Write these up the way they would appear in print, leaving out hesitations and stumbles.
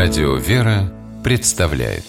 Радио «Вера» представляет.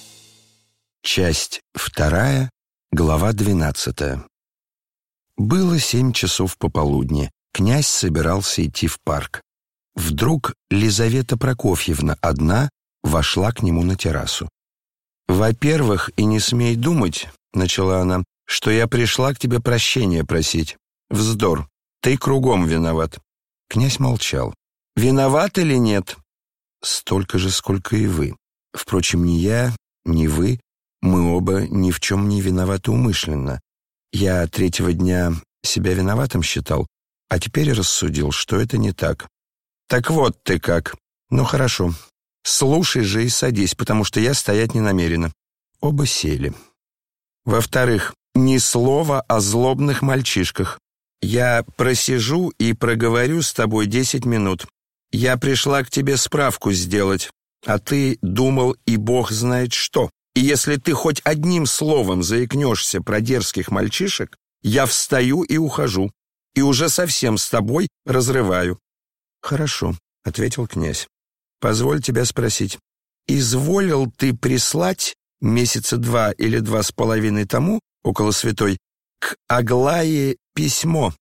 Часть 2, глава 12. Было 7 часов пополудни. Князь собирался идти в парк. Вдруг Лизавета Прокофьевна одна вошла к нему на террасу. «Во-первых, и не смей думать, — начала она, — что я пришла к тебе прощения просить. Вздор, ты кругом виноват». Князь молчал. «Виноват или нет?» «Столько же, сколько и вы. Впрочем, ни я, ни вы, мы оба ни в чем не виноваты умышленно. Я 3-го дня себя виноватым считал, а теперь рассудил, что это не так. Так вот ты как. Ну хорошо, слушай же и садись, потому что я стоять не намерена». Оба сели. «Во-вторых, ни слова о злобных мальчишках. Я просижу и проговорю с тобой 10 минут. Я пришла к тебе справку сделать, а ты думал и Бог знает что. И если ты хоть одним словом заикнешься про дерзких мальчишек, я встаю и ухожу, и уже совсем с тобой разрываю». «Хорошо», — ответил князь. «Позволь тебя спросить, изволил ты прислать месяца 2 или 2,5 тому, около святой, к Аглае письмо?»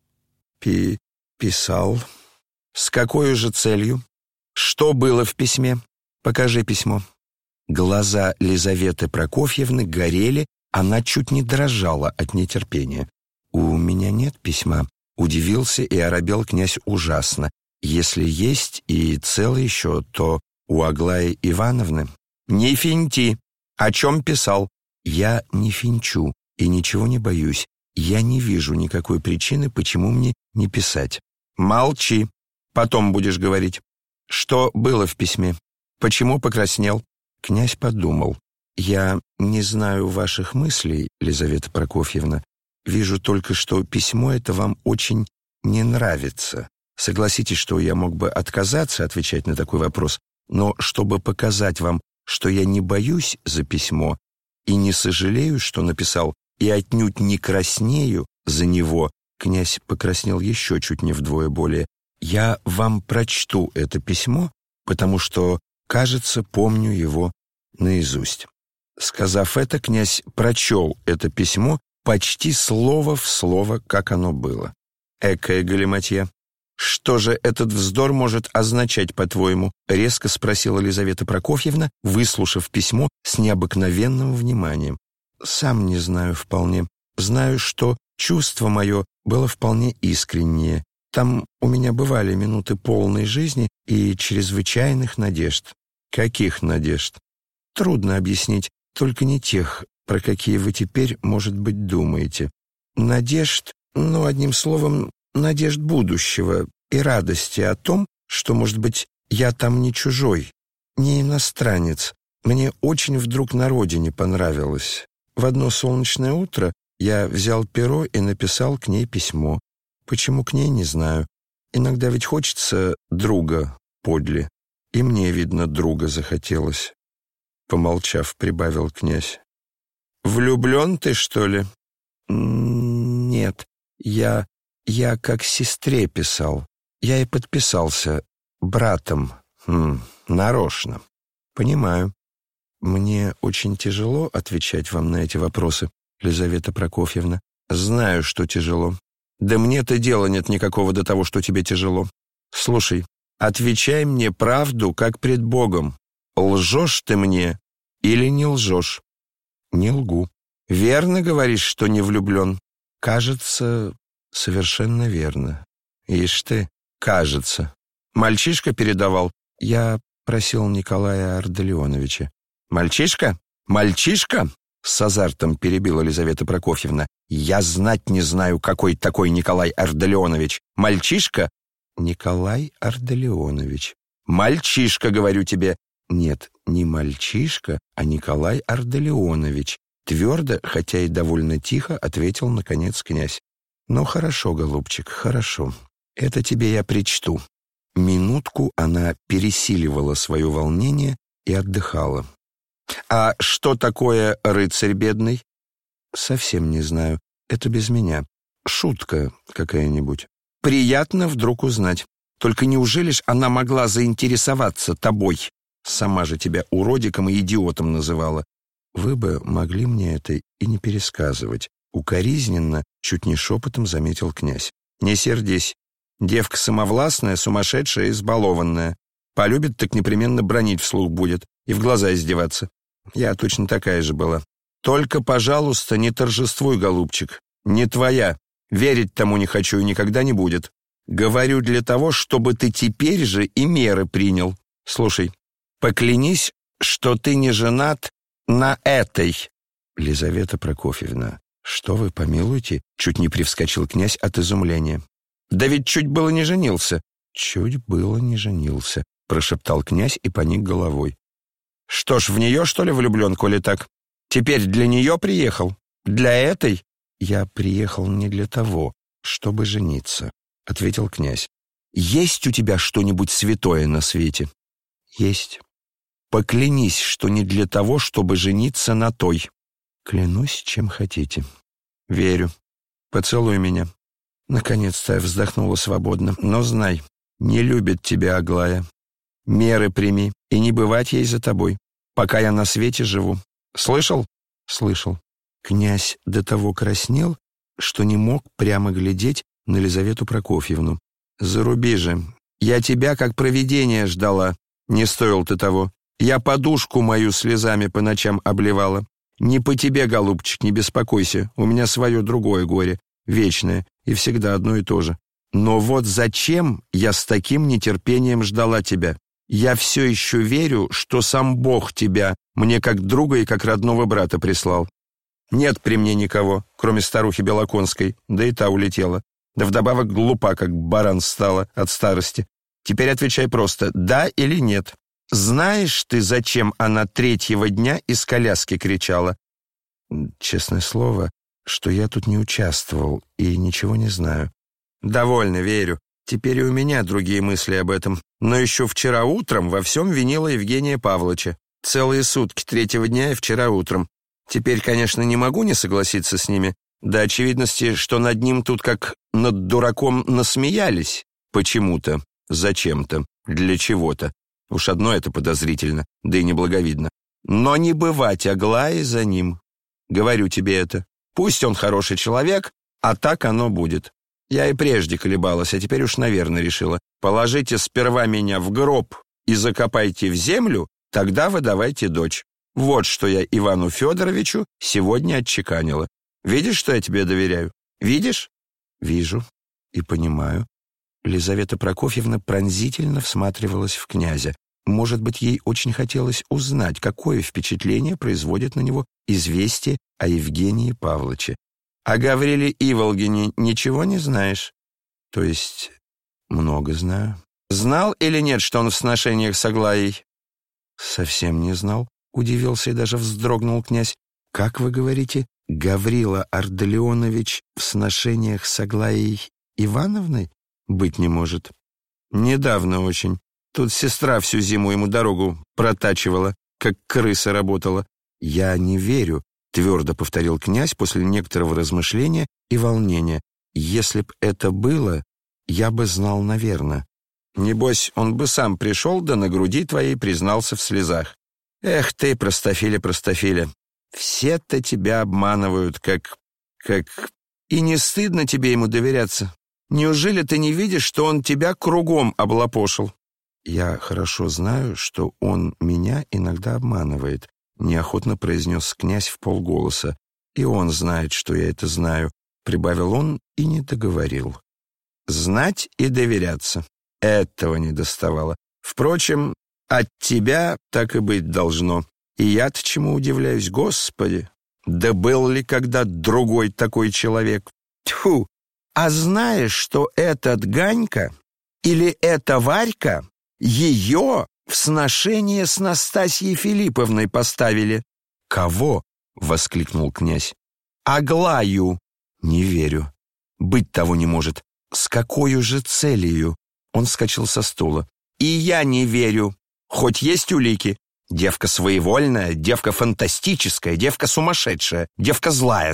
«Писал». «С какой же целью? Что было в письме? Покажи письмо». Глаза Лизаветы Прокофьевны горели, она чуть не дрожала от нетерпения. «У меня нет письма», — удивился и оробел князь ужасно. «Если есть и цел еще, то у Аглаи Ивановны». «Не финти! О чем писал?» «Я не финчу и ничего не боюсь. Я не вижу никакой причины, почему мне не писать». «Молчи! Потом будешь говорить. Что было в письме? Почему покраснел?» Князь подумал. «Я не знаю ваших мыслей, Лизавета Прокофьевна. Вижу только, что письмо это вам очень не нравится. Согласитесь, что я мог бы отказаться отвечать на такой вопрос, но чтобы показать вам, что я не боюсь за письмо и не сожалею, что написал, и отнюдь не краснею за него», князь покраснел еще чуть не вдвое более, «я вам прочту это письмо, потому что, кажется, помню его наизусть». Сказав это, князь прочел это письмо почти слово в слово, как оно было. «Экая галиматья! Что же этот вздор может означать, по-твоему?» — резко спросила Лизавета Прокофьевна, выслушав письмо с необыкновенным вниманием. «Сам не знаю вполне. Знаю, что чувство мое было вполне искреннее. Там у меня бывали минуты полной жизни и чрезвычайных надежд». «Каких надежд?» «Трудно объяснить, только не тех, про какие вы теперь, может быть, думаете. Надежд, одним словом, надежд будущего и радости о том, что, может быть, я там не чужой, не иностранец. Мне очень вдруг на родине понравилось. В одно солнечное утро я взял перо и написал к ней письмо. Почему к ней, не знаю. Иногда ведь хочется друга подле. И мне, видно, друга захотелось». Помолчав, прибавил князь. «Влюблен ты, что ли?» «Нет, я как сестре писал. Я и подписался братом. Нарочно». «Понимаю. Мне очень тяжело отвечать вам на эти вопросы, Лизавета Прокофьевна. Знаю, что тяжело. Да мне-то дела нет никакого до того, что тебе тяжело. Слушай, отвечай мне правду, как пред Богом. Лжешь ты мне или не лжешь?» «Не лгу». «Верно говоришь, что не влюблен?» «Кажется, совершенно верно». «Ишь ты, кажется. Мальчишка передавал?» «Я просил Николая Ардалионовича». «Мальчишка? Мальчишка?» С азартом перебила Лизавета Прокофьевна. «Я знать не знаю, какой такой Николай Ардалионович. Мальчишка?» «Николай Ардалионович». «Мальчишка, говорю тебе». «Нет, не мальчишка, а Николай Ардалионович», твердо, хотя и довольно тихо, ответил, наконец, князь. «Ну, хорошо, голубчик, хорошо. Это тебе я причту». Минутку она пересиливала свое волнение и отдыхала. «А что такое рыцарь бедный?» «Совсем не знаю. Это без меня. Шутка какая-нибудь». «Приятно вдруг узнать. Только неужели ж она могла заинтересоваться тобой?» Сама же тебя уродиком и идиотом называла. Вы бы могли мне это и не пересказывать. Укоризненно, чуть не шепотом заметил князь. Не сердись. Девка самовластная, сумасшедшая, избалованная. Полюбит, так непременно бранить вслух будет и в глаза издеваться. Я точно такая же была. Только, пожалуйста, не торжествуй, голубчик. Не твоя. Верить тому не хочу и никогда не будет. Говорю для того, чтобы ты теперь же и меры принял. Слушай, поклянись, что ты не женат на этой. Лизавета Прокофьевна, что вы помилуете? Чуть не привскочил князь от изумления. Да ведь чуть было не женился. Чуть было не женился, прошептал князь и поник головой. Что ж, в нее, что ли, влюблен, коли так? Теперь для нее приехал? Для этой? Я приехал не для того, чтобы жениться, ответил князь. Есть у тебя что-нибудь святое на свете? Есть. Поклянись, что не для того, чтобы жениться на той. Клянусь, чем хотите. Верю. Поцелуй меня. Наконец-то я вздохнула свободно. Но знай, не любит тебя Аглая. Меры прими, и не бывать ей за тобой, пока я на свете живу. Слышал? Слышал. Князь до того краснел, что не мог прямо глядеть на Лизавету Прокофьевну. Заруби же. Я тебя как провидение ждала. Не стоил ты того. Я подушку мою слезами по ночам обливала. Не по тебе, голубчик, не беспокойся. У меня свое другое горе, вечное, и всегда одно и то же. Но вот зачем я с таким нетерпением ждала тебя? Я все еще верю, что сам Бог тебя мне как друга и как родного брата прислал. Нет при мне никого, кроме старухи Белоконской, да и та улетела. Да вдобавок глупа, как баран стала от старости. Теперь отвечай просто, да или нет. Знаешь ты, зачем она 3-го дня из коляски кричала? Честное слово, что я тут не участвовал и ничего не знаю. Довольно верю. Теперь и у меня другие мысли об этом. Но еще вчера утром во всем винила Евгения Павловича. Целые сутки 3-го дня и вчера утром. Теперь, конечно, не могу не согласиться с ними. До очевидности, что над ним тут как над дураком насмеялись. Почему-то, зачем-то, для чего-то. Уж одно это подозрительно, да и неблаговидно. Но не бывать Аглае за ним. Говорю тебе это. Пусть он хороший человек, а так оно будет. Я и прежде колебалась, а теперь уж, наверное, решила. Положите сперва меня в гроб и закопайте в землю, тогда выдавайте дочь. Вот что я Ивану Федоровичу сегодня отчеканила. Видишь, что я тебе доверяю? Видишь? Вижу и понимаю. Лизавета Прокофьевна пронзительно всматривалась в князя. Может быть, ей очень хотелось узнать, какое впечатление производит на него известие о Евгении Павловиче. О Гавриле Иволгине ничего не знаешь? То есть, много знаю. Знал или нет, что он в сношениях с Аглаей? Совсем не знал, удивился и даже вздрогнул князь. Как вы говорите, Гаврила Ардалионович в сношениях с Аглаей Ивановной? Быть не может. Недавно очень. Тут сестра всю зиму ему дорогу протачивала, как крыса работала. Я не верю, твердо повторил князь после некоторого размышления и волнения. Если б это было, я бы знал, наверное. Небось, он бы сам пришел, да на груди твоей признался в слезах. Эх ты, простофиля, простофиля, все-то тебя обманывают, как... И не стыдно тебе ему доверяться? Неужели ты не видишь, что он тебя кругом облапошил? Я хорошо знаю, что он меня иногда обманывает, неохотно произнес князь вполголоса. И он знает, что я это знаю, прибавил он и не договорил. Знать и доверяться. Этого не доставало. Впрочем, от тебя так и быть должно. И я-то чему удивляюсь, Господи? Да был ли когда другой такой человек? Тьфу! А знаешь, что этот Ганька или эта Варька ее в сношение с Настасьей Филипповной поставили? Кого? — воскликнул князь. Аглаю. Не верю. Быть того не может. С какой же целью? Он вскочил со стула. И я не верю. Хоть есть улики. Девка своевольная, девка фантастическая, девка сумасшедшая, девка злая.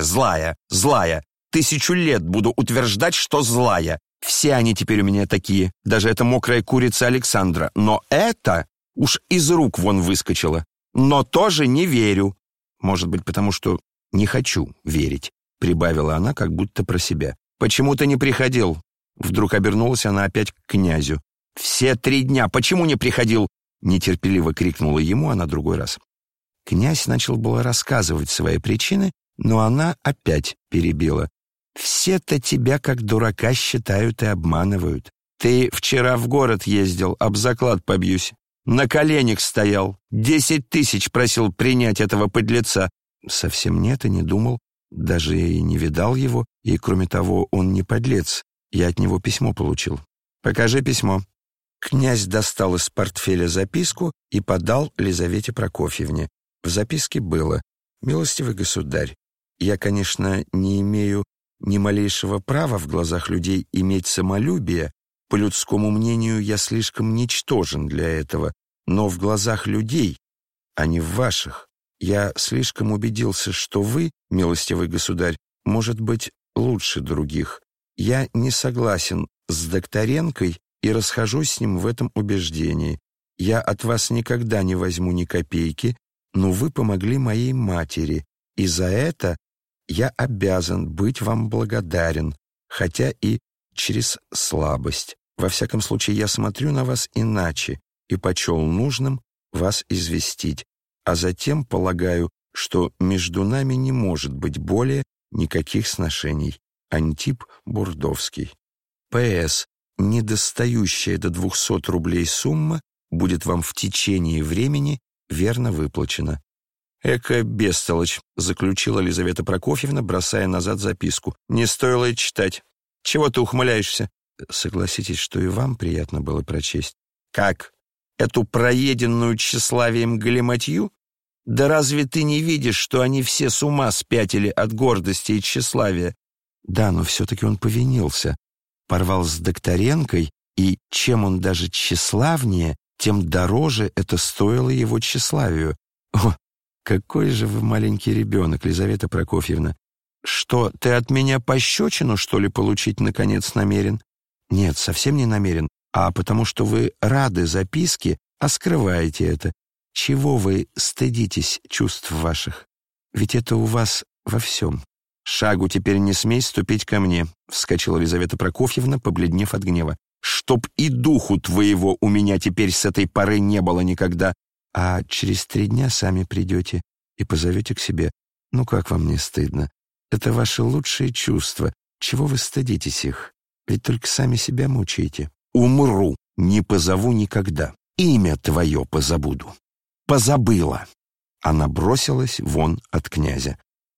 1000 лет буду утверждать, что злая. Все они теперь у меня такие, даже эта мокрая курица Александра. Но это Уж из рук вон выскочила. Но тоже не верю. Может быть, потому что не хочу верить, прибавила она как будто про себя. Почему ты не приходил? Вдруг обернулась она опять к князю. «Все 3 дня! Почему не приходил?» Нетерпеливо крикнула ему, а на другой раз. Князь начал было рассказывать свои причины, но она опять перебила. «Все-то тебя как дурака считают и обманывают. Ты вчера в город ездил, об заклад побьюсь. На коленях стоял, 10 000 просил принять этого подлеца». «Совсем нет, и не думал, даже и не видал его, и, кроме того, он не подлец. Я от него письмо получил». «Покажи письмо». Князь достал из портфеля записку и подал Лизавете Прокофьевне. В записке было: «Милостивый государь, я, конечно, не имею ни малейшего права в глазах людей иметь самолюбие. По людскому мнению, я слишком ничтожен для этого, но в глазах людей, а не в ваших, я слишком убедился, что вы, милостивый государь, может быть, лучше других. Я не согласен с Докторенкой и расхожусь с ним в этом убеждении. Я от вас никогда не возьму ни копейки, но вы помогли моей матери, и за это я обязан быть вам благодарен, хотя и через слабость. Во всяком случае, я смотрю на вас иначе и почел нужным вас известить, а затем полагаю, что между нами не может быть более никаких сношений. Антип Бурдовский. П.С. Недостающая до 200 рублей сумма будет вам в течение времени верно выплачена». «Эка бестолочь», — заключила Лизавета Прокофьевна, бросая назад записку. «Не стоило и читать. Чего ты ухмыляешься?» «Согласитесь, что и вам приятно было прочесть». «Как? Эту проеденную тщеславием галиматью? Да разве ты не видишь, что они все с ума спятили от гордости и тщеславия?» «Да, но все-таки он повинился. Порвал с Докторенкой, и чем он даже тщеславнее, тем дороже это стоило его тщеславию. О, какой же вы маленький ребенок, Лизавета Прокофьевна! Что, ты от меня пощечину, что ли, получить наконец намерен?» «Нет, совсем не намерен, а потому что вы рады записке, а скрываете это. Чего вы стыдитесь чувств ваших? Ведь это у вас во всем». «Шагу теперь не смей ступить ко мне», — вскочила Лизавета Прокофьевна, побледнев от гнева. «Чтоб и духу твоего у меня теперь с этой поры не было никогда». «А через 3 дня сами придете и позовете к себе. Ну как вам не стыдно? Это ваши лучшие чувства. Чего вы стыдитесь их? Ведь только сами себя мучаете». «Умру, не позову никогда. Имя твое позабуду». «Позабыла». Она бросилась вон от князя.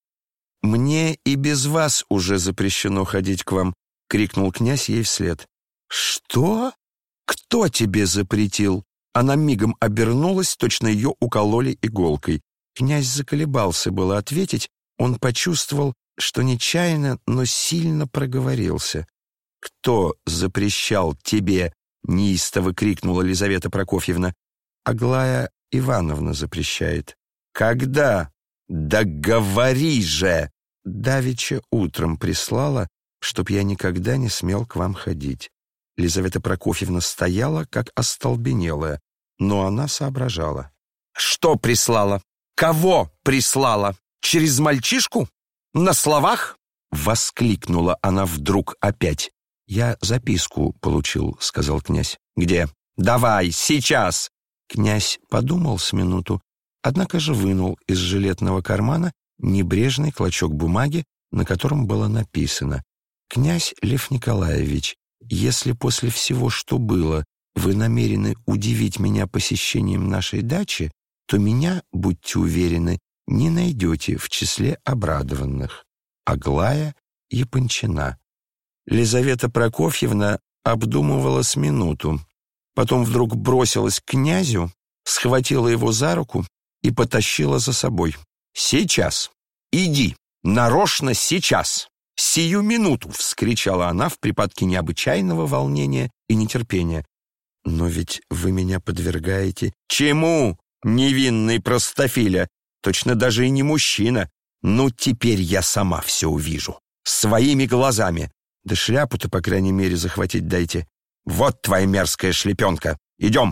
«Мне и без вас уже запрещено ходить к вам», — крикнул князь ей вслед. «Что? Кто тебе запретил?» Она мигом обернулась, точно ее укололи иголкой. Князь заколебался было ответить, он почувствовал, что нечаянно, но сильно проговорился. «Кто запрещал тебе?» — неистово крикнула Лизавета Прокофьевна. «Аглая Ивановна запрещает». «Когда? Да говори же!» «Давеча утром прислала, чтоб я никогда не смел к вам ходить». Лизавета Прокофьевна стояла, как остолбенелая, но она соображала. «Что прислала? Кого прислала? Через мальчишку? На словах?» Воскликнула она вдруг опять. «Я записку получил», — сказал князь. «Где? Давай, сейчас!» Князь подумал с минуту, однако же вынул из жилетного кармана небрежный клочок бумаги, на котором было написано: «Князь Лев Николаевич, если после всего, что было, вы намерены удивить меня посещением нашей дачи, то меня, будьте уверены, не найдете в числе обрадованных. Аглая Япончина». Лизавета Прокофьевна обдумывала с минуту, потом вдруг бросилась к князю, схватила его за руку и потащила за собой. «Сейчас! Иди! Нарочно сейчас! Сию минуту!» — вскричала она в припадке необычайного волнения и нетерпения. «Но ведь вы меня подвергаете...» «Чему, невинный простофиля? Точно даже и не мужчина. Ну, теперь я сама все увижу. Своими глазами. Да шляпу-то, по крайней мере, захватить дайте. Вот твоя мерзкая шлепенка. Идем!»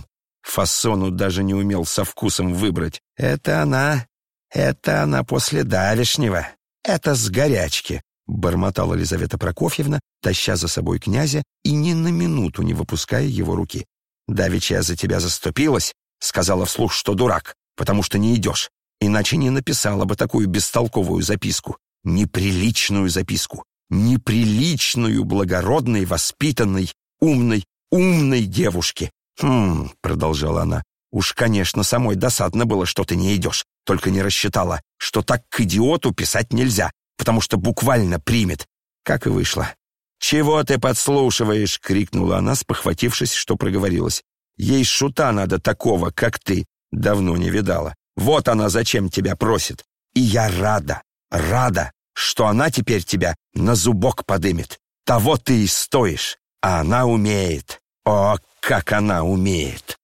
Фасону даже не умел со вкусом выбрать. Это она после давешнего. Это с горячки», — бормотала Лизавета Прокофьевна, таща за собой князя и ни на минуту не выпуская его руки. «Давеча я за тебя заступилась, сказала вслух, что дурак, потому что не идешь, иначе не написала бы такую бестолковую записку, неприличную записку, неприличную, благородной, воспитанной, умной девушке». Продолжала она, «уж, конечно, самой досадно было, что ты не идешь, только не рассчитала, что так к идиоту писать нельзя, потому что буквально примет. Как и вышло». «Чего ты подслушиваешь?» — крикнула она, спохватившись, что проговорилась. «Ей шута надо такого, как ты, давно не видала. Вот она зачем тебя просит. И я рада, что она теперь тебя на зубок подымет. Того ты и стоишь, а она умеет. О, как она умеет!»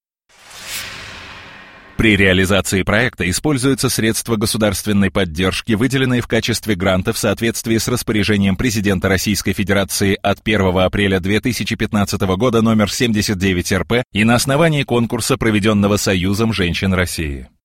При реализации проекта используются средства государственной поддержки, выделенные в качестве гранта в соответствии с распоряжением президента Российской Федерации от 1 апреля 2015 года номер 79 РП и на основании конкурса, проведенного Союзом женщин России.